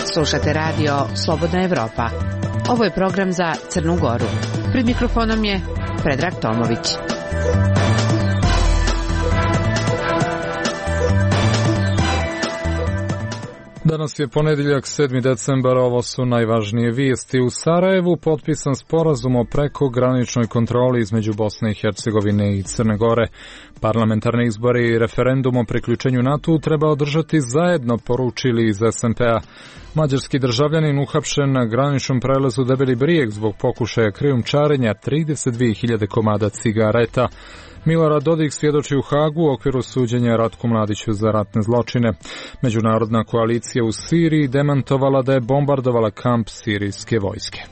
Slušate radio Slobodna Evropa. Ovo je program za Crnu Goru. Pred mikrofonom je Predrag Tomović. Danas je ponedjeljak 7. decembar, ovo su najvažnije vijesti. U Sarajevu potpisan sporazum o prekograničnoj kontroli između Bosne i Hercegovine i Crne Gore. Parlamentarne izbore i referendum o priključenju NATO treba održati zajedno, poručili iz SNP-a. Mađarski državljanin uhapšen na graničnom prelazu Debeli Brijeg zbog pokušaja krijumčarenja 32.000 komada cigareta. Milorad Dodik svjedoči u Hagu u okviru suđenja Ratku Mladiću za ratne zločine. Međunarodna koalicija u Siriji demantovala da je bombardovala kamp sirijske vojske.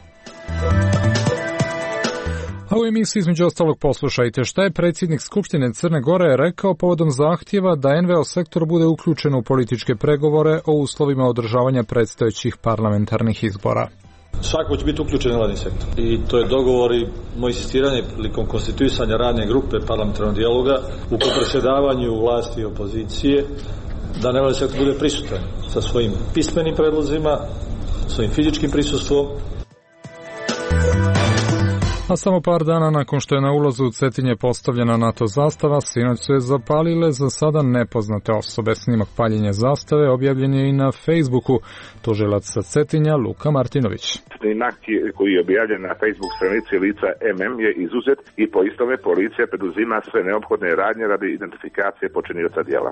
A u emisiji između ostalog poslušajte šta je predsjednik Skupštine Crne Gore rekao povodom zahtjeva da NVO sektor bude uključen u političke pregovore o uslovima održavanja predstojećih parlamentarnih izbora. Svako će biti uključen u nevladin sektor i to je dogovor i moje insistiranje prilikom konstituisanja radne grupe parlamentarnog dijaloga u predsjedavanju vlasti i opozicije da nevladin sektor bude prisutan sa svojim pismenim predlozima, svojim fizičkim prisustvom. A samo par dana nakon što je na ulazu u Cetinje postavljena NATO zastava, sinoć su je zapalile za sada nepoznate osobe. Snimak paljenja zastave objavljen je i na Facebooku. Tužilac sa Cetinja Luka Martinović. Snimak koji je objavljen na Facebook stranici lica MM je izuzet i po istome policija preduzima sve neophodne radnje radi identifikacije počinioca djela.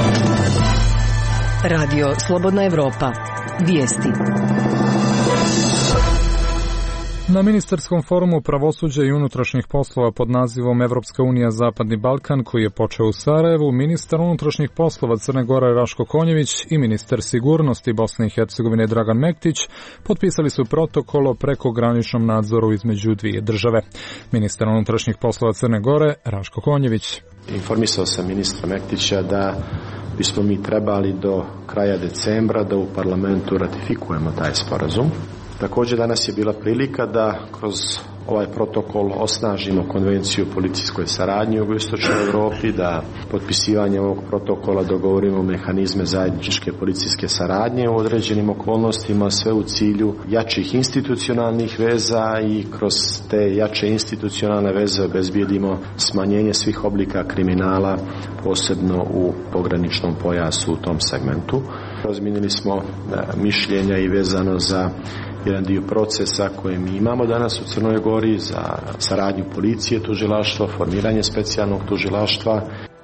Radio Slobodna Evropa. Vijesti. Na ministarskom forumu pravosuđa i unutrašnjih poslova pod nazivom Evropska unija Zapadni Balkan, koji je počeo u Sarajevu, ministar unutrašnjih poslova Crne Gore Raško Konjević i ministar sigurnosti Bosne i Hercegovine Dragan Mektić potpisali su protokol o prekograničnom nadzoru između dvije države. Ministar unutrašnjih poslova Crne Gore Raško Konjević. Informisao sam ministra Mektića da bismo mi trebali do kraja decembra da u parlamentu ratifikujemo taj sporazum. Također danas je bila prilika da kroz ovaj protokol osnažimo konvenciju o policijskoj saradnji u jugoistočnoj Europi, da potpisivanje ovog protokola dogovorimo mehanizme zajedničke policijske saradnje u određenim okolnostima, sve u cilju jačih institucionalnih veza i kroz te jače institucionalne veze obezbijedimo smanjenje svih oblika kriminala, posebno u pograničnom pojasu u tom segmentu. Razmijenili smo mišljenja i vezano za jedan dio procesa koje mi imamo danas u Crnoj Gori za saradnju policije, tužilaštva, formiranje specijalnog tužilaštva.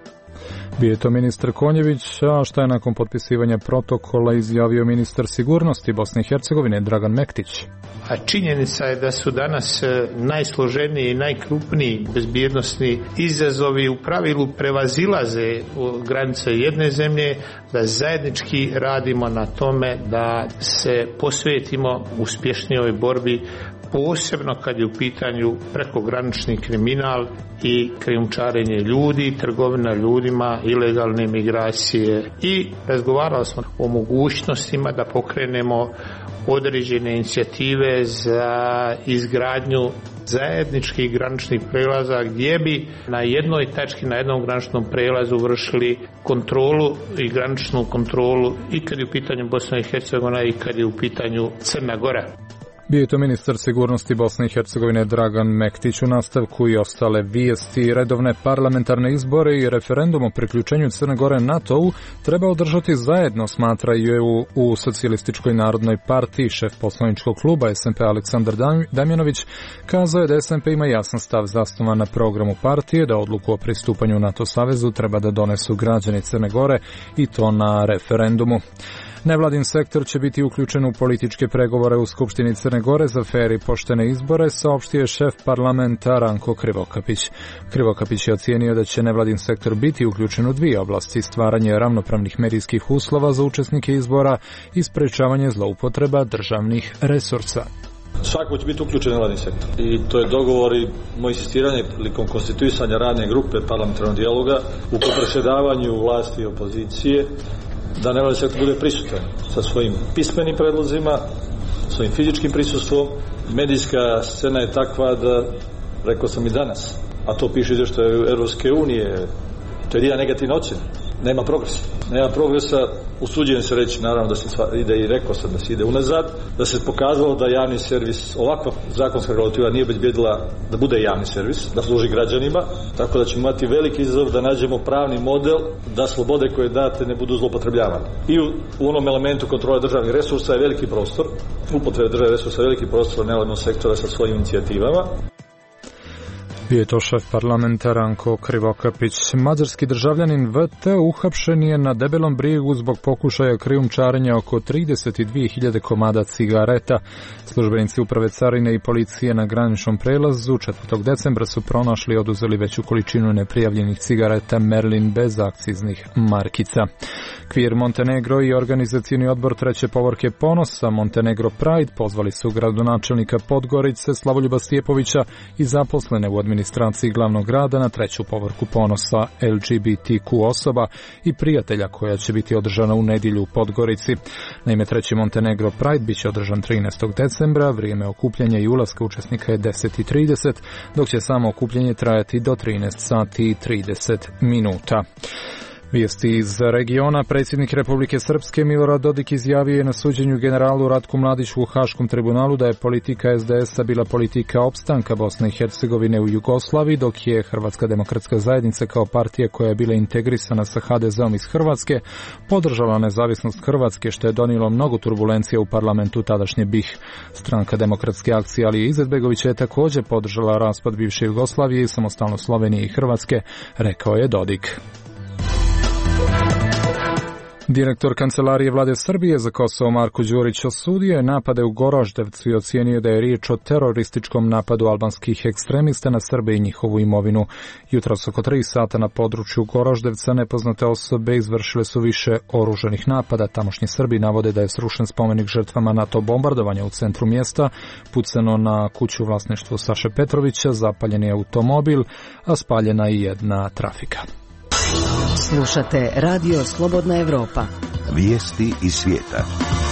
Bio je to ministar Konjević, a šta je nakon potpisivanja protokola izjavio ministar sigurnosti Bosne i Hercegovine Dragan Mektić. A činjenica je da su danas najsloženiji i najkrupniji bezbjednosni izazovi u pravilu prevazilaze granice jedne zemlje, da zajednički radimo na tome da se posvetimo uspješnijoj borbi, posebno kad je u pitanju prekogranični kriminal i krijumčarenje ljudi, trgovina ljudima, ilegalne migracije, i razgovarali smo o mogućnostima da pokrenemo određene inicijative za izgradnju zajedničkih graničnih prelaza gdje bi na jednoj tački, na jednom graničnom prelazu vršili kontrolu i graničnu kontrolu i kad je u pitanju Bosna i Hercegovina i kad je u pitanju Crna Gora. Bio je to ministar sigurnosti Bosne i Hercegovine Dragan Mektić. U nastavku i ostale vijesti. Redovne parlamentarne izbore i referendum o priključenju Crne Gore NATO-u treba održati zajedno, smatraju u Socijalističkoj narodnoj partiji. Šef poslaničkog kluba SMP Aleksandar Damjanović kazao je da SMP ima jasan stav zasnovan na programu partije, da odluku o pristupanju NATO savezu treba da donesu građani Crne Gore i to na referendumu. Nevladin sektor će biti uključen u političke pregovore u Skupštini Crne Gore za fer i poštene izbore, saopštio je šef parlamenta Ranko Krivokapić. Krivokapić je ocijenio da će nevladin sektor biti uključen u dvije oblasti: stvaranje ravnopravnih medijskih uslova za učesnike izbora i sprečavanje zloupotreba državnih resursa. Svako će biti uključen u nevladin sektor i to je dogovor i moje insistiranje prilikom konstituisanja radne grupe parlamentarnog dijaloga u predsjedavanju vlasti i opozicije da nevladin sektor bude prisutan sa svojim pismenim predlozima, svojim fizičkim prisustvom. Medijska scena je takva da, rekao sam i danas, a to piše izvještaj Europske unije, to je jedna negativna ocjena. nema progresa. Nema progresa, usuđujem se reći, naravno da se ide i rekao sam da se ide unazad, da se pokazalo da javni servis, ovakva zakonska regulativa nije obezbedila da bude javni servis, da služi građanima, tako da ćemo imati veliki izazov da nađemo pravni model da slobode koje date ne budu zloupotrebljavane. I u onom elementu kontrole državnih resursa je veliki prostor, upotrebe državnih resursa je veliki prostor nevladnog sektora sa svojim inicijativama. Bio je to šef parlamenta Ranko Krivokapić. Mađarski državljanin VT uhapšen je na Debelom brijegu zbog pokušaja krijumčarenja oko 32.000 komada cigareta. Službenici uprave carine i policije na graničnom prelazu 4. decembra su pronašli i oduzeli veću količinu neprijavljenih cigareta Merlin bez akciznih markica. Kvir Montenegro i organizacioni odbor treće povorke Ponosa Montenegro Pride pozvali su gradonačelnika Podgorice Slavoljuba Stjepovića i zaposlene u administraciji glavnog grada na treću povorku Ponosa LGBTQ osoba i prijatelja koja će biti održana u nedjelju u Podgorici. Naime, treći Montenegro Pride biće održan 13. decembra, vrijeme okupljanja i ulaska učesnika je 10:30, dok će samo okupljanje trajati do 13:30. Vijesti iz regiona. Predsjednik Republike Srpske Milorad Dodik izjavio je na suđenju generalu Ratku Mladiću u Haškom tribunalu da je politika SDS-a bila politika opstanka Bosne i Hercegovine u Jugoslaviji, dok je Hrvatska demokratska zajednica kao partija koja je bila integrisana sa HDZ-om iz Hrvatske podržala nezavisnost Hrvatske, što je donijelo mnogo turbulencija u parlamentu tadašnje BiH. Stranka demokratske akcije Alije Izetbegovića je također podržala raspad bivše Jugoslavije i samostalnost Slovenije i Hrvatske, rekao je Dodik. Direktor Kancelarije Vlade Srbije za Kosovo Marko Đurić osudio je napade u Goroždevcu i ocijenio da je riječ o terorističkom napadu albanskih ekstremista na Srbe i njihovu imovinu. Jutros oko 3 sata na području Goroždevca nepoznate osobe izvršile su više oružanih napada. Tamošnji Srbi navode da je srušen spomenik žrtvama NATO bombardovanja u centru mjesta, pucano na kuću u vlasništvu Saše Petrovića, zapaljen je automobil, a spaljena i jedna trafika. Slušate Radio Slobodna Evropa. Vijesti iz svijeta.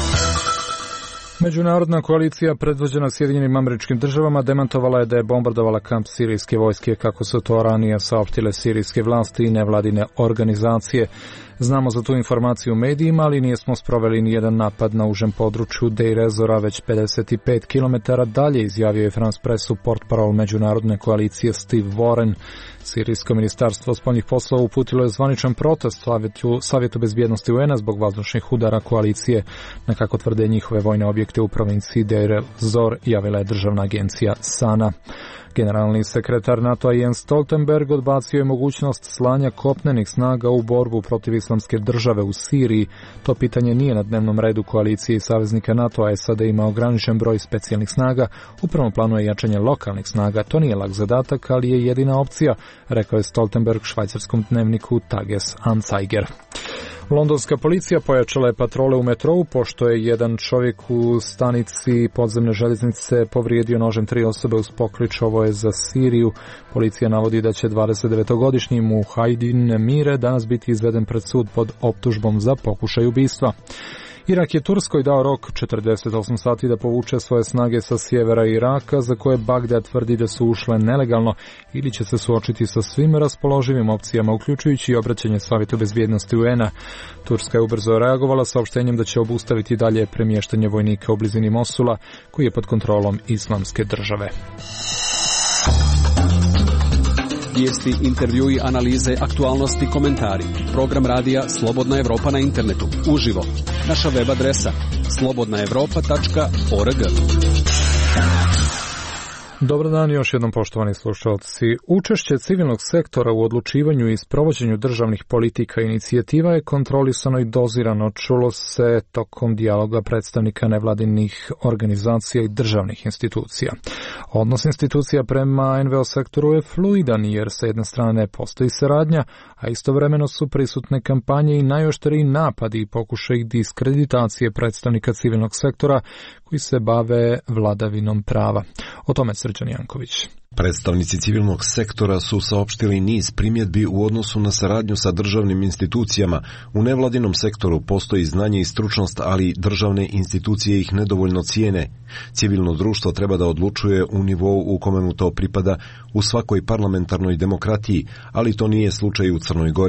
Međunarodna koalicija predvođena Sjedinjenim Američkim Državama demantovala je da je bombardovala kamp sirijske vojske, kako su to ranije saopštile sirijske vlasti i nevladine organizacije. Znamo za tu informaciju u medijima, ali nismo sproveli nijedan napad na užem području Deir ez-Zora, već 55 km dalje, izjavio je France Pressu portparol međunarodne koalicije Steve Warren. Sirijsko ministarstvo spoljnih poslova uputilo je zvaničan protest Savjetu bezbjednosti UN-a zbog vazdušnih udara koalicije na, kako tvrde, njihove vojne objekte u provinciji Deir ez-Zor, javila je državna agencija SANA. Generalni sekretar NATO-a Jens Stoltenberg odbacio je mogućnost slanja kopnenih snaga u borbu protiv islamske države u Siriji. To pitanje nije na dnevnom redu koalicije i saveznika NATO-a. SAD ima ograničen broj specijalnih snaga. U prvom planu je jačanje lokalnih snaga. To nije lak zadatak, ali je jedina opcija, rekao je Stoltenberg švajcarskom dnevniku Tages Anzeiger. Londonska policija pojačala je patrole u metrou, pošto je jedan čovjek u stanici podzemne željeznice povrijedio nožem 3 osobe uz poklič. Ovo je za Siriju. Policija navodi da će 29-godišnji Muhajdin Mire danas biti izveden pred sud pod optužbom za pokušaj ubistva. Irak je Turskoj dao rok 48 sati da povuče svoje snage sa sjevera Iraka, za koje Bagdad tvrdi da su ušle nelegalno, ili će se suočiti sa svim raspoloživim opcijama, uključujući i obraćanje Savjetu bezbjednosti UN-a. Turska je ubrzo reagovala saopštenjem da će obustaviti dalje premještanje vojnika u blizini Mosula, koji je pod kontrolom Islamske države. Vijesti, intervjui, analize, aktualnosti, komentari. Program radija Slobodna Evropa na internetu. Uživo. Naša web adresa slobodnaevropa.org. Dobar dan još jednom, poštovani slušalci. Učešće civilnog sektora u odlučivanju i sprovođenju državnih politika i inicijativa je kontrolisano i dozirano, čulo se tokom dijaloga predstavnika nevladinih organizacija i državnih institucija. Odnos institucija prema NVO sektoru je fluidan, jer sa jedne strane postoji saradnja, a istovremeno su prisutne kampanje i najoštriji napadi i pokušaj diskreditacije predstavnika civilnog sektora koji se bave vladavinom prava. O tome Srđan Janković. Predstavnici civilnog sektora su saopštili niz primjedbi u odnosu na saradnju sa državnim institucijama. U nevladinom sektoru postoji znanje i stručnost, ali državne institucije ih nedovoljno cijene. Civilno društvo treba da odlučuje u nivou u kome mu to pripada u svakoj parlamentarnoj demokratiji, ali to nije slučaj u Crnoj Gori.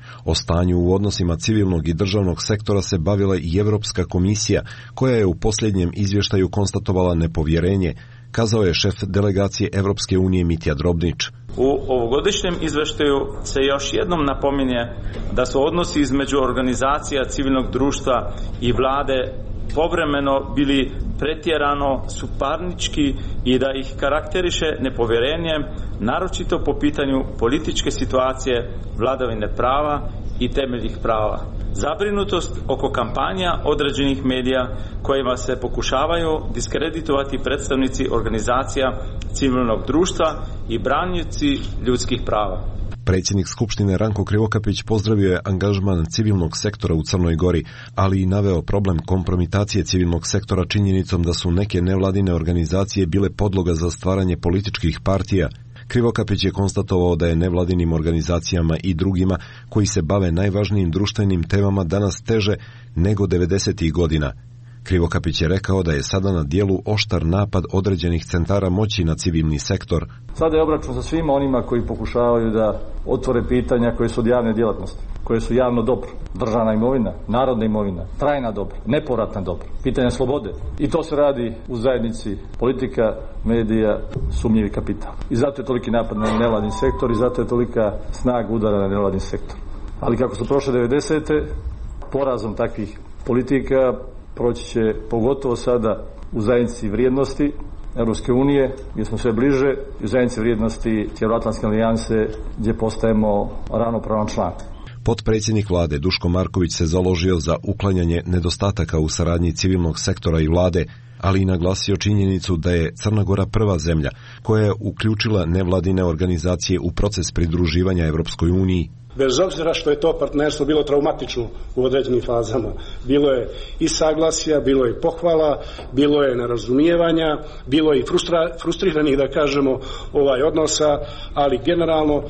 O stanju u odnosima civilnog i državnog sektora se bavila i Evropska komisija, koja je u posljednjem izvještaju konstatovala nepovjerenje, kazao je šef delegacije Evropske unije Mitja Drobnić. U ovogodišnjem izvještaju se još jednom napominje da su odnosi između organizacija civilnog društva i vlade povremeno bili pretjerano suparnički i da ih karakteriše nepovjerenje, naročito po pitanju političke situacije, vladavine prava i temeljnih prava. Zabrinutost oko kampanja određenih medija kojima se pokušavaju diskreditovati predstavnici organizacija civilnog društva i branioci ljudskih prava. Predsjednik Skupštine Ranko Krivokapić pozdravio je angažman civilnog sektora u Crnoj Gori, ali i naveo problem kompromitacije civilnog sektora činjenicom da su neke nevladine organizacije bile podloga za stvaranje političkih partija. Krivokapić je konstatovao da je nevladinim organizacijama i drugima koji se bave najvažnijim društvenim temama danas teže nego 90. godina. Krivokapić je rekao da je sada na dijelu oštar napad određenih centara moći na civilni sektor. Sada je obračun sa svima onima koji pokušavaju da otvore pitanja koje su od javne djelatnosti, koje su javno dobro, državna imovina, narodna imovina, trajna dobra, nepovratna dobra, pitanja slobode. I to se radi u zajednici politika, medija, sumnjivi kapital. I zato je toliki napad na nevladin sektor i zato je tolika snaga udara na nevladin sektor. Ali kako su prošle 90. porazom takvih politika proći će pogotovo sada u zajednici vrijednosti Europske unije, gdje smo sve bliže, i u zajednici vrijednosti Sjevernoatlantske alijanse, gdje postajemo ravnopravan član. Potpredsjednik vlade Duško Marković se založio za uklanjanje nedostataka u saradnji civilnog sektora i vlade, ali i naglasio činjenicu da je Crna Gora prva zemlja koja je uključila nevladine organizacije u proces pridruživanja Europskoj uniji. Bez obzira što je to partnerstvo bilo traumatično u određenim fazama, bilo je i saglasja, bilo je pohvala, bilo je nerazumijevanja, bilo je i frustriranih, da kažemo, odnosa, ali generalno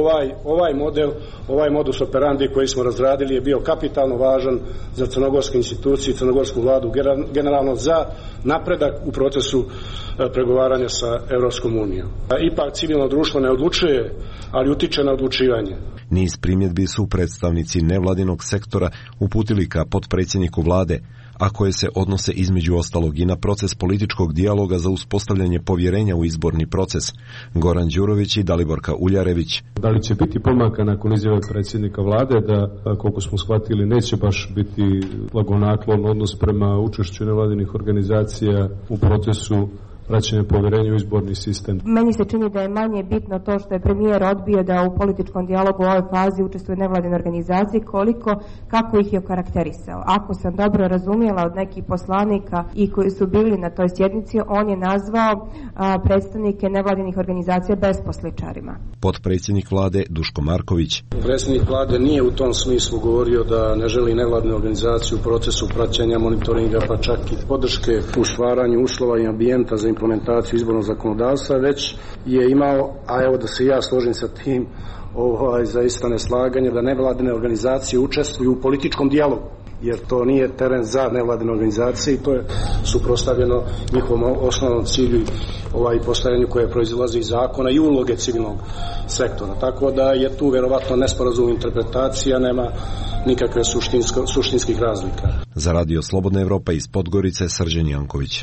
ovaj modus operandi koji smo razradili je bio kapitalno važan za crnogorske institucije i crnogorsku vladu, generalno za napredak u procesu pregovaranja sa Europskom unijom. Ipak civilno društvo ne odlučuje, ali utiče na odlučivanje. Niz primjedbi su predstavnici nevladinog sektora uputili ka potpredsjedniku vlade, a koje se odnose između ostalog i na proces političkog dijaloga za uspostavljanje povjerenja u izborni proces. Goran Đurović i Daliborka Uljarević. Da li će biti pomaka nakon izjave predsjednika vlade da, koliko smo shvatili, neće baš biti blagonaklon odnos prema učešću nevladinih organizacija u procesu vraćanje povjerenja u izborni sistem? Meni se čini da je manje bitno to što je premijer odbio da u političkom dijalogu u ovoj fazi učestvuje nevladine organizacije, kako ih je okarakterisao. Ako sam dobro razumjela od nekih poslanika i koji su bili na toj sjednici, on je nazvao predstavnike nevladinih organizacija besposličarima. Potpredsjednik vlade Duško Marković. Predsjednik vlade nije u tom smislu govorio da ne želi nevladinu organizaciju u procesu praćenja, monitoringa, pa čak i podrške u stvaranju uslova i ambijenta za implementaciju izbornog zakonodavstva, već je imao, a evo da se ja složim sa tim, zaista neslaganje da nevladine organizacije učestvuju u političkom dijalogu, jer to nije teren za nevladine organizacije i to je suprotstavljeno njihovom osnovnom cilju i postavljanju koje proizilazi iz zakona i uloge civilnog sektora. Tako da je tu verovatno nesporazum interpretacija, nema nikakve suštinskih razlika. Za Radio Slobodna Evropa iz Podgorice, Srđan Janković.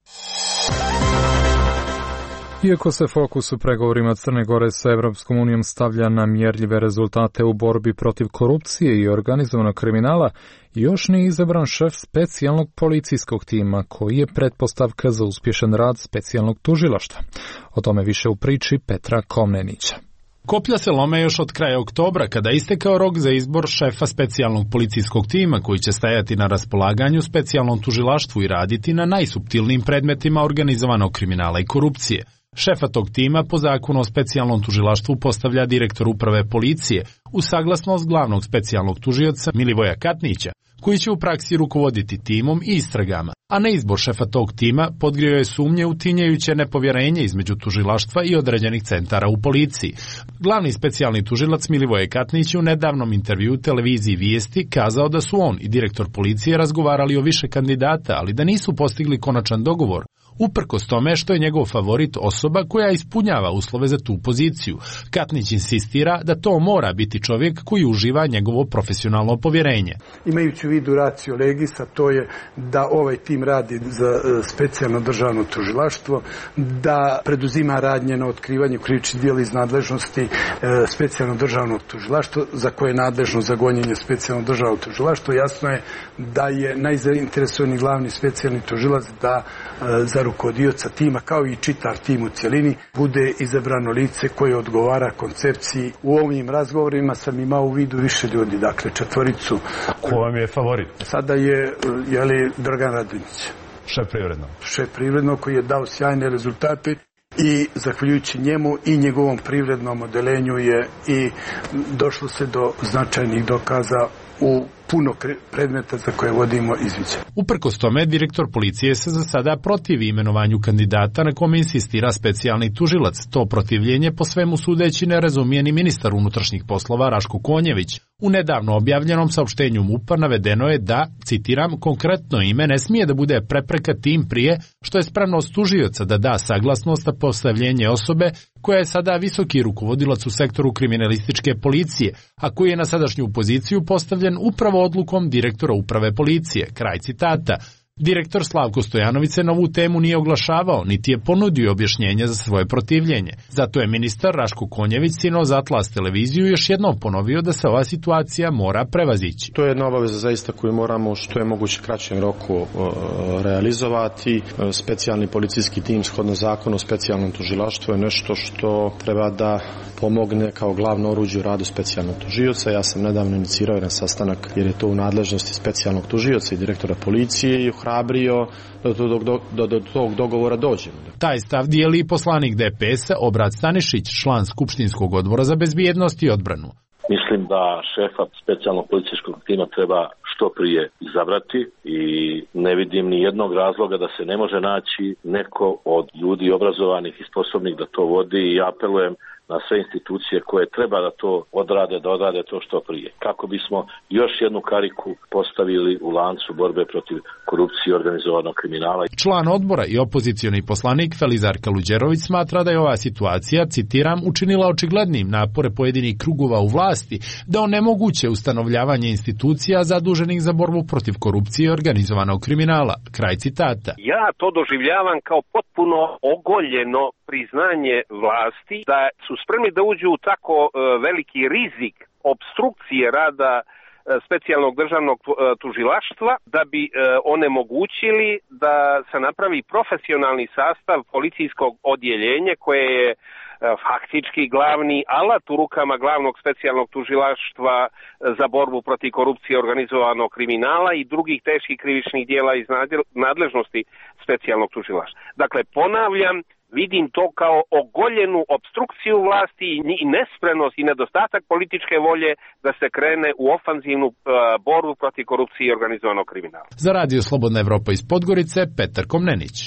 Iako se fokus u pregovorima Crne Gore sa Evropskom unijom stavlja na mjerljive rezultate u borbi protiv korupcije i organizovanog kriminala, još nije izabran šef specijalnog policijskog tima, koji je pretpostavka za uspješan rad specijalnog tužilaštva. O tome više u priči Petra Komnenića. Koplja se lome još od kraja oktobra, kada je istekao rok za izbor šefa specijalnog policijskog tima, koji će stajati na raspolaganju specijalnom tužilaštvu i raditi na najsuptilnijim predmetima organizovanog kriminala i korupcije. Šefa tog tima po zakonu o specijalnom tužilaštvu postavlja direktor uprave policije uz saglasnost glavnog specijalnog tužioca Milivoja Katnića, koji će u praksi rukovoditi timom i istragama. A na izbor šefa tog tima podgrio je sumnje u tinjajuće nepovjerenje između tužilaštva i određenih centara u policiji. Glavni specijalni tužilac Milivoje Katnić u nedavnom intervjuu televiziji Vijesti kazao da su on i direktor policije razgovarali o više kandidata, ali da nisu postigli konačan dogovor uprkos tome što je njegov favorit osoba koja ispunjava uslove za tu poziciju. Katnić insistira da to mora biti čovjek koji uživa njegovo profesionalno povjerenje. Imajući u vidu ratio legis, a to je da ovaj tim radi za specijalno državno tužilaštvo, da preduzima radnje na otkrivanju krivičnih djela iz nadležnosti specijalno državnog tužilaštva, za koje je nadležno za gonjenje specijalno državnog tužilaštva. Jasno je da je najzainteresovani glavni specijalni tužilac da za rukovodioca tima, kao i čitav tim u cjelini, bude izabrano lice koje odgovara koncepciji. U ovim razgovorima sam imao u vidu više ljudi, dakle 4. Ko vam je favorit? Sada je Dragan Radonjić. Šef privrednog koji je dao sjajne rezultate i zahvaljujući njemu i njegovom privrednom odelenju je i došlo se do značajnih dokaza u puno predmeta za koje vodimo izviđaj. Uprkos tome, direktor policije se za sada protivi imenovanju kandidata na kome insistira specijalni tužilac. To protivljenje po svemu sudeći ne razumije ni ministar unutrašnjih poslova Raško Konjević. U nedavno objavljenom saopštenju MUP-a navedeno je da, citiram, konkretno ime ne smije da bude prepreka tim prije što je spremnost tužioca da da saglasnost na postavljenje osobe koja je sada visoki rukovodilac u sektoru kriminalističke policije, a koji je na sadašnju poziciju postavljen upravo odlukom direktora uprave policije. Kraj citata. Direktor Slavko Stojanović se na ovu temu nije oglašavao, niti je ponudio objašnjenje za svoje protivljenje. Zato je ministar Raško Konjević sinoć za Atlas televiziju još jednom ponovio da se ova situacija mora prevazići. To je jedna obaveza zaista koju moramo što je moguće kraćem roku realizovati. Specijalni policijski tim shodno zakonu o specijalnom tužilaštvu je nešto što treba da pomogne kao glavno oruđe u radu specijalnog tužioca. Ja sam nedavno inicirao jedan sastanak jer je to u nadležnosti specijalnog tužioca i direktora policije i ohrabrio da do tog dogovora dođemo. Taj stav dijeli i poslanik DPS-a Obrat Stanišić, član Skupštinskog odbora za bezbjednost i odbranu. Mislim da šefa specijalnog policijskog tima treba što prije izabrati i ne vidim ni jednog razloga da se ne može naći neko od ljudi obrazovanih i sposobnih da to vodi i apelujem na sve institucije koje treba da to odrade to što prije. Kako bismo još jednu kariku postavili u lancu borbe protiv korupcije i organizovanog kriminala. Član odbora i opozicioni poslanik Felizar Kaluđerović smatra da je ova situacija, citiram, učinila očiglednim napore pojedinih krugova u vlasti da onemoguće ustanovljavanje institucija zaduženih za borbu protiv korupcije i organizovanog kriminala. Kraj citata. Ja to doživljavam kao potpuno ogoljeno priznanje vlasti da su spremni da uđu u tako veliki rizik opstrukcije rada specijalnog državnog tužilaštva da bi onemogućili da se napravi profesionalni sastav policijskog odjeljenja koje je faktički glavni alat u rukama glavnog specijalnog tužilaštva za borbu protiv korupcije i organizovanog kriminala i drugih teških krivičnih djela iz nadležnosti specijalnog tužilaštva. Dakle, ponavljam, vidim to kao ogoljenu opstrukciju vlasti i nespremnost i nedostatak političke volje da se krene u ofanzivnu borbu protiv korupcije i organizovanog kriminala. Za Radio Slobodna Evropa iz Podgorice, Petar Komnenić.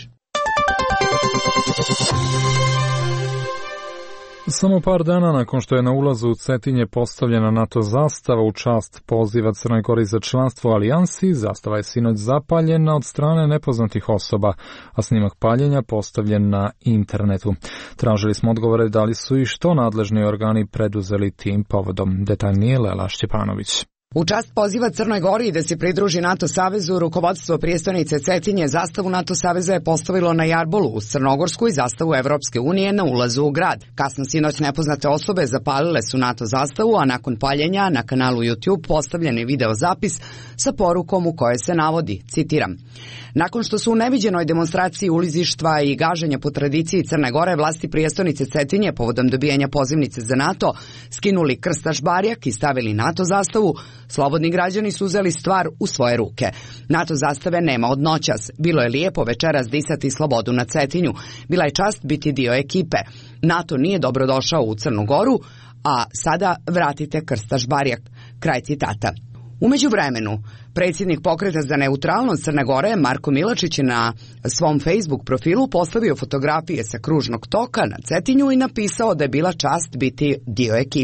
Samo par dana nakon što je na ulazu u Cetinje postavljena NATO zastava u čast poziva Crnoj Gori za članstvo u alijansi, zastava je sinoć zapaljena od strane nepoznatih osoba, a snimak paljenja postavljen na internetu. Tražili smo odgovore da li su i što nadležni organi preduzeli tim povodom. Detaljnije Lela Šćepanović. U čast poziva Crnoj Gori da se pridruži NATO savezu, rukovodstvo prijestolnice Cetinje zastavu NATO saveza je postavilo na jarbolu uz crnogorsku i zastavu Evropske unije na ulazu u grad. Kasno sinoć nepoznate osobe zapalile su NATO zastavu, a nakon paljenja na kanalu YouTube postavljen je video zapis sa porukom u kojoj se navodi, citiram: nakon što su u neviđenoj demonstraciji ulizištva i gaženja po tradiciji Crne Gore vlasti prijestolnice Cetinje povodom dobijanja pozivnice za NATO skinuli krstaš barjak i stavili NATO zastavu, slobodni građani su uzeli stvar u svoje ruke. NATO zastave nema od noćas. Bilo je lijepo večeras disati slobodu na Cetinju. Bila je čast biti dio ekipe. NATO nije dobrodošao u Crnu Goru, a sada vratite krstaš barjak. Kraj citata. U međuvremenu, predsjednik Pokreta za neutralnost Crne Gore, Marko Milačić, je na svom Facebook profilu postavio fotografije sa kružnog toka na Cetinju i napisao da je bila čast biti dio ekipe.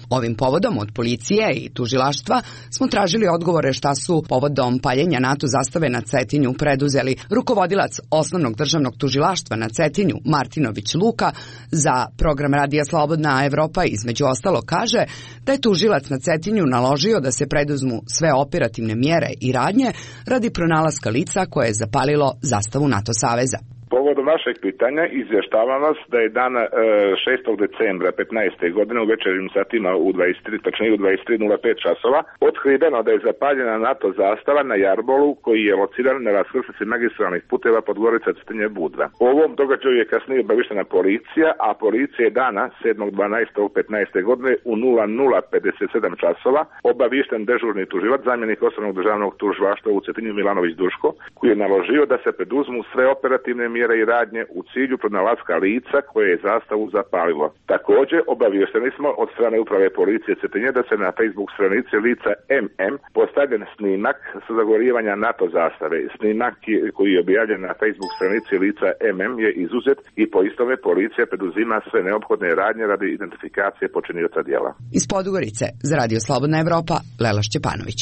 Ovim povodom od policije i tužilaštva smo tražili odgovore šta su povodom paljenja NATO zastave na Cetinju preduzeli. Rukovodilac Osnovnog državnog tužilaštva na Cetinju, Martinović Luka, za program Radija Slobodna Evropa između ostalo kaže da je tužilac na Cetinju naložio da se preduzmu sve operativne mjere i radnje radi pronalaska lica koje je zapalilo zastavu NATO saveza. Povodom vašeg pitanja izvještavam vas da je dana 6. decembra 15. godine u večernjim satima u 23:05 časova otkriveno da je zapaljena NATO zastava na Jarbolu koji je lociran na raskrsnici magistralnih puteva Podgorica Cetinje Budva. O ovom događaju je kasnije obavištena policija, a policija je dana 7.12.15. godine u 00:57 časova obavišten dežurni tužilac, zamjenik Osnovnog državnog tužilaštva u Cetinju Milanović Duško, koji je naložio da se preduzmu sve operativne mjere i radnje u cilju pronalaska lica koje je zastavu zapalilo. Također obaviješteni smo od strane uprave policije Cetinje da se na Facebook stranici lica MM postavljen snimak sa zagorivanja NATO zastave. Snimak koji je objavljen na Facebook stranici lica MM je izuzet i po istome policija preduzima sve neophodne radnje radi identifikacije počinioca djela. Iz Podgorice za Radio Slobodna Evropa, Lela Šćepanović.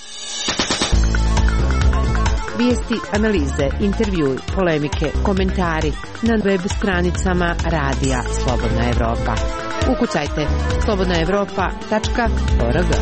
Vijesti, analize, intervjui, polemike, komentari na web stranicama Radija Slobodna Evropa. Ukucajte slobodnaevropa.org.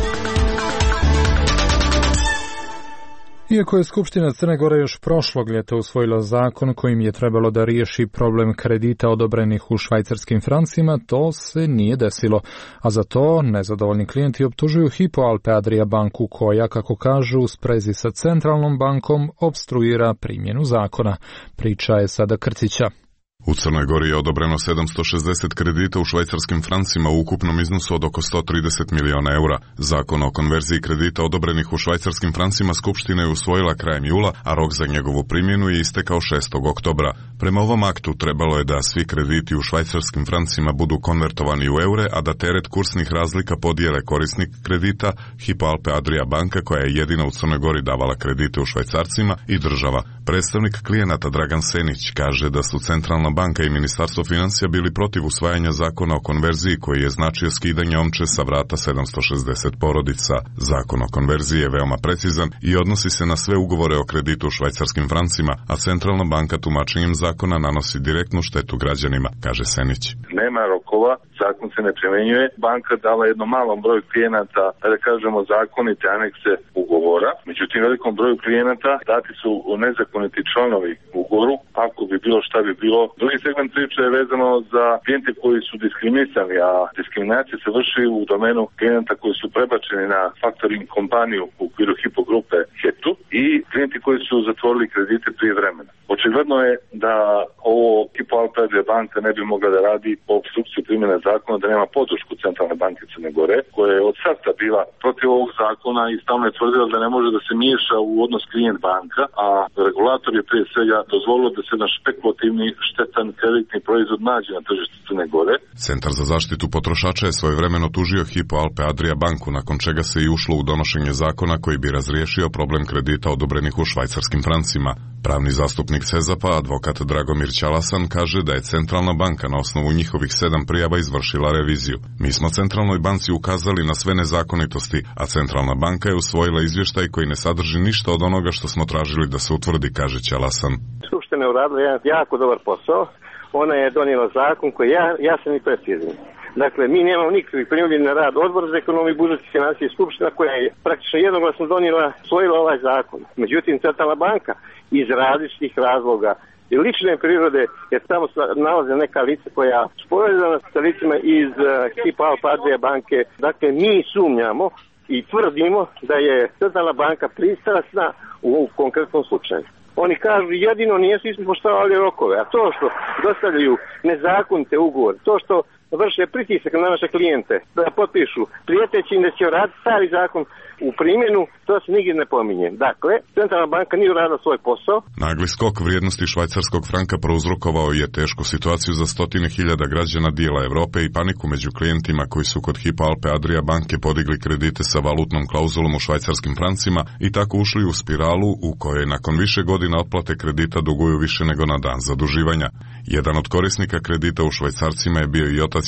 Iako je Skupština Crne Gore još prošlog ljeta usvojila zakon kojim je trebalo da riješi problem kredita odobrenih u švajcarskim francima, to se nije desilo. A za to nezadovoljni klijenti optužuju Hypo Alpe Adria banku koja, kako kažu, u sprezi sa centralnom bankom opstruira primjenu zakona. Priča je sada Krcića. U Crnoj Gori je odobreno 760 kredita u švajcarskim francima u ukupnom iznosu od oko 130 miliona eura. Zakon o konverziji kredita odobrenih u švajcarskim francima Skupština je usvojila krajem jula, a rok za njegovu primjenu je istekao 6. oktobra. Prema ovom aktu trebalo je da svi krediti u švajcarskim francima budu konvertovani u eure, a da teret kursnih razlika podijele korisnik kredita, Hypo Alpe Adria banka koja je jedina u Crnoj Gori davala kredite u švajcarcima, i država. Predstavnik klijenata Dragan Senić kaže da su Centralna banka i Ministarstvo financija bili protiv usvajanja zakona o konverziji koji je značio skidanje omče sa vrata 760 porodica. Zakon o konverziji je veoma precizan i odnosi se na sve ugovore o kreditu u švajcarskim francima, a Centralna banka tumačenjem zakona nanosi direktnu štetu građanima, kaže Senić. Nema rokova, zakon se ne primjenjuje. Banka dala jednom malom broju klijenata, da kažemo, zakonite anekse ugovora. Međutim, velikom broju klijenata dati su nezakoniti članovi ugovoru, ako bi bilo šta bi bilo. Drugi segment priče je vezano za klijente koji su diskriminisani, a diskriminacija se vrši u domenu klijenata koji su prebačeni na faktoring kompaniju u okviru Hypo grupe HETU i klijenti koji su zatvorili kredite prije vremena. Očigledno je da ovo Hypo Alpe Adria banka ne bi mogla da radi po opstrukciji primjene zakona, da nema podršku Centralne banke Crne Gore, koja je od starta bila protiv ovog zakona i stalno je tvrdila da ne može da se miješa u odnos klijent banka, a regulator je prije svega dozvolio da se na špekulativni štetan kreditni proizvod nađe na tržištu Crne Gore. Centar za zaštitu potrošača je svojevremeno tužio Hypo Alpe Adria banku, nakon čega se i ušlo u donošenje zakona koji bi razriješio problem kredita odobrenih u švajcarskim francima. Pravni zastupnik CEZAP-a, advokat Dragomir Ćalasan, kaže da je Centralna banka na osnovu njihovih 7 prijava izvršila reviziju. Mi smo Centralnoj banci ukazali na sve nezakonitosti, a Centralna banka je usvojila izvještaj koji ne sadrži ništa od onoga što smo tražili da se utvrdi, kaže Ćalasan. Skupština je uradila jedan jako dobar posao. Ona je donijela zakon koji je jasan i precizan. Dakle, mi nemamo nikakvih primjedbi na rad Odbora za ekonomiju, budžet i financije i Skupština koja je praktično jednoglasno usvojila ovaj zakon. Međutim, Centralna banka iz različitih razloga i lične prirode, jer tamo nalaze neka lica koja su povezana sa licima iz Hypo Alpe Adria banke. Dakle, mi sumnjamo i tvrdimo da je Centralna banka pristrasna u konkretnom slučaju. Oni kažu jedino nisu ispoštovali rokove, a to što dostavljaju nezakonite ugovore, to što vrše pritisak na naše klijente da potpišu prijeteći im da će raditi stari zakon u primjenu, to se nigdje ne pominje. Dakle, Centralna banka nije uradila svoj posao. Nagli skok vrijednosti švajcarskog franka prouzrokovao je tešku situaciju za 100.000 građana dijela Evrope i paniku među klijentima koji su kod Hypo Alpe Adria banke podigli kredite sa valutnom klauzulom u švajcarskim francima i tako ušli u spiralu u kojoj nakon više godina otplate kredita duguju više nego na dan zaduživanja. Jedan od korisnika kredita u švajcarcima je bio i otac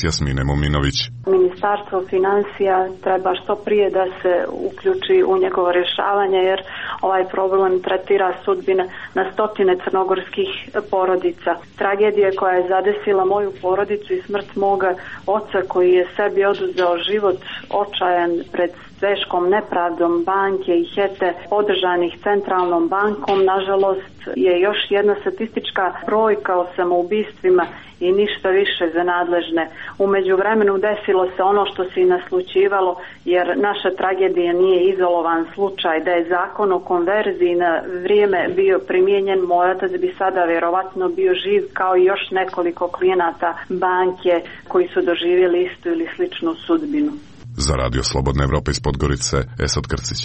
Jasmine Mominović. Ministarstvo financija treba što prije da se uključi u njegovo rješavanje, jer ovaj problem tretira sudbine na stotine crnogorskih porodica. Tragedija koja je zadesila moju porodicu i smrt moga oca koji je sebi oduzeo život očajan pred teškom nepravdom banke i hete podržanih centralnom bankom, nažalost je još jedna statistička brojka o samoubistvima i ništa više za nadležne. U međuvremenu desilo se ono što se i naslućivalo, jer naša tragedija nije izolovan slučaj. Da je zakon o konverziji na vrijeme bio primijenjen, moj otac bi sada vjerovatno bio živ kao i još nekoliko klijenata banke koji su doživjeli istu ili sličnu sudbinu. Za Radio Slobodna Evropa iz Podgorice, Esad Krcić.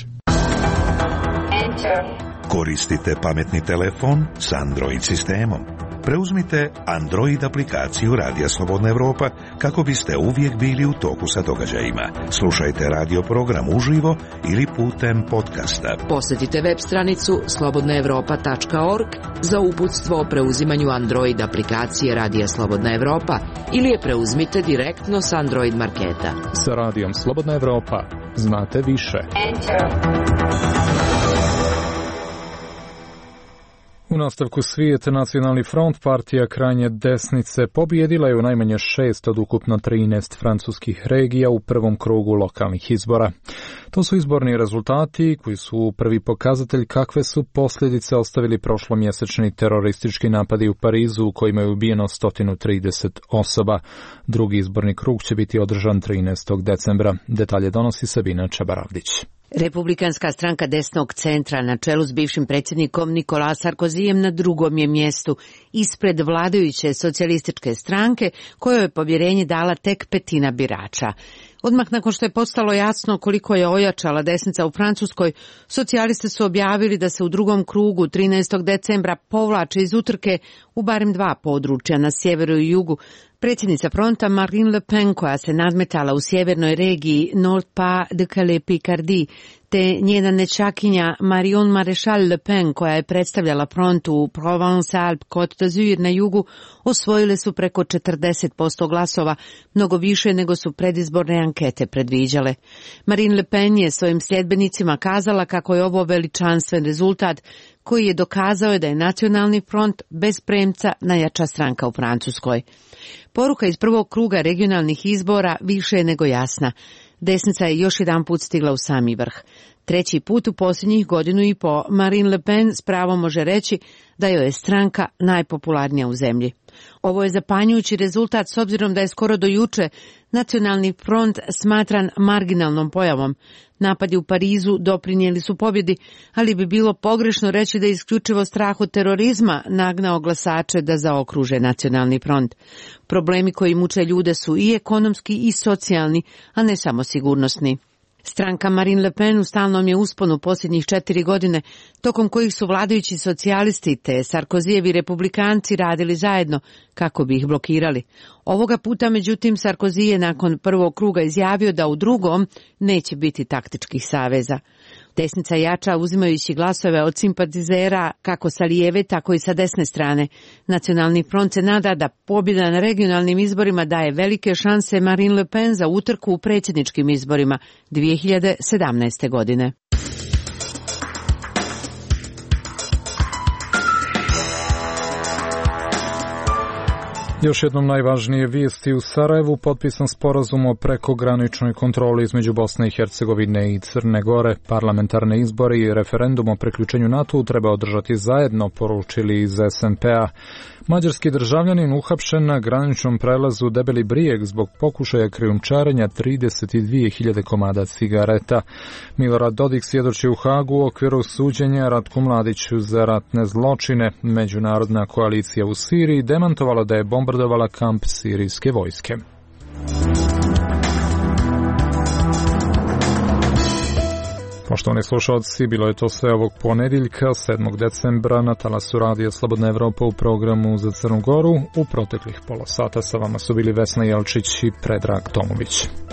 Koristite pametni telefon s Android sistemom. Preuzmite Android aplikaciju Radija Slobodna Evropa kako biste uvijek bili u toku sa događajima. Slušajte radio program uživo ili putem podcasta. Posjetite web stranicu slobodnaevropa.org za uputstvo o preuzimanju Android aplikacije Radija Slobodna Evropa ili je preuzmite direktno s Android marketa. Sa Radijom Slobodna Evropa znate više. U nastavku svijeta Nacionalni front, partija krajnje desnice, pobijedila je u najmanje 6 od ukupno 13 francuskih regija u prvom krugu lokalnih izbora. To su izborni rezultati koji su prvi pokazatelj kakve su posljedice ostavili prošlomjesečni teroristički napadi u Parizu u kojima je ubijeno 130 osoba. Drugi izborni krug će biti održan 13. decembra. Detalje donosi Sabina Čabaravdić. Republikanska stranka desnog centra na čelu s bivšim predsjednikom Nicolas Sarkozyjem na drugom je mjestu ispred vladajuće socijalističke stranke kojoj je povjerenje dala tek petina birača. Odmah nakon što je postalo jasno koliko je ojačala desnica u Francuskoj, socijalisti su objavili da se u drugom krugu 13. decembra povlače iz utrke u barem 2 područja na sjeveru i jugu. Predsjednica fronta Marine Le Pen, koja se nadmetala u sjevernoj regiji Nord-Pas-de-Calais-Picardie, te njena nečakinja Marion Maréchal Le Pen, koja je predstavljala frontu u Provence-Alpes-Côte d'Azur na jugu, osvojile su preko 40% glasova, mnogo više nego su predizborne ankete predviđale. Marine Le Pen je svojim sljedbenicima kazala kako je ovo veličanstven rezultat koji je dokazao da je Nacionalni front bez premca najjača stranka u Francuskoj. Poruka iz prvog kruga regionalnih izbora više je nego jasna. Desnica je još jedan put stigla u sami vrh. Treći put u posljednjih godinu i po Marine Le Pen s pravom može reći da joj je stranka najpopularnija u zemlji. Ovo je zapanjujući rezultat s obzirom da je skoro do juče Nacionalni front smatran marginalnom pojavom. Napadi u Parizu doprinijeli su pobjedi, ali bi bilo pogrešno reći da je isključivo strah od terorizma nagnao glasače da zaokruže Nacionalni front. Problemi koji muče ljude su i ekonomski i socijalni, a ne samo sigurnosni. Stranka Marine Le Pen u stalnom je usponu posljednjih 4 godine, tokom kojih su vladajući socijalisti te Sarkozijevi republikanci radili zajedno kako bi ih blokirali. Ovoga puta, međutim, Sarkozy je nakon prvog kruga izjavio da u drugom neće biti taktičkih saveza. Desnica jača uzimajući glasove od simpatizera kako sa lijeve, tako i sa desne strane. Nacionalni front se nada da pobjeda na regionalnim izborima daje velike šanse Marine Le Pen za utrku u predsjedničkim izborima 2017. godine. Još jednom najvažnije vijesti u Sarajevu, potpisan sporazum o prekograničnoj kontroli između Bosne i Hercegovine i Crne Gore. Parlamentarne izbore i referendum o priključenju NATO-u treba održati zajedno, poručili iz SMP-a. Mađarski državljanin uhapšen na graničnom prelazu Debeli Brijeg zbog pokušaja krijumčarenja 32.000 komada cigareta. Milorad Dodik svjedoči u Hagu u okviru suđenja Ratku Mladiću za ratne zločine. Međunarodna koalicija u Siriji demantovala da je bombardovala kamp sirijske vojske. Poštovani slušalci, bilo je to sve ovog ponedjeljka, 7. decembra, na talasu Radija Slobodna Evropa u programu za Crnu Goru. U proteklih pola sata sa vama su bili Vesna Jelčić i Predrag Tomović.